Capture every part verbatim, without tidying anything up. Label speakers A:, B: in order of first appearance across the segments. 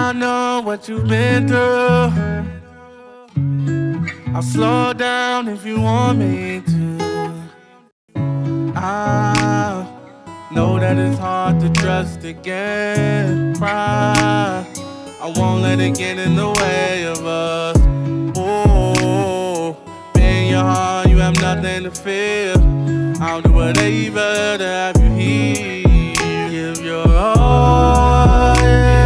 A: I know what you've been through. I'll slow down if you want me to. I know that it's hard to trust again. Pride, I won't let it get in the way of us. Oh, in your heart, you have nothing to fear. I'll do whatever to have you here. Give your all,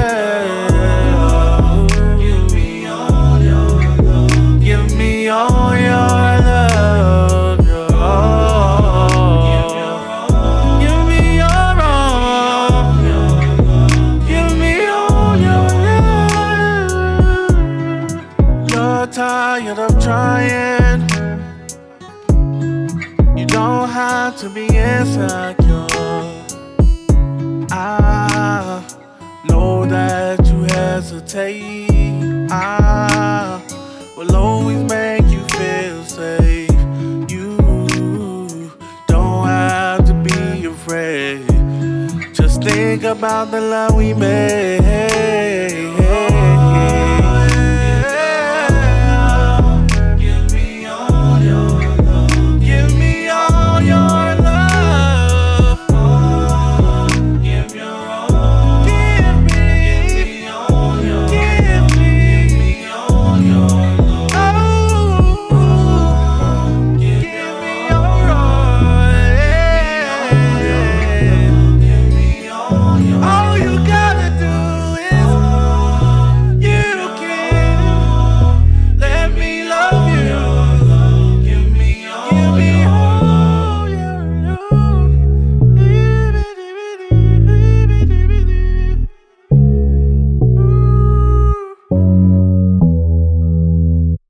A: yeah. Give me all your love. Give me all your love. Your all. Give me your all. Give me all your love. You're tired of trying. You don't have to be insecure. I know that you hesitate. I will always make you feel safe. You don't have to be afraid. Just think about the love we made.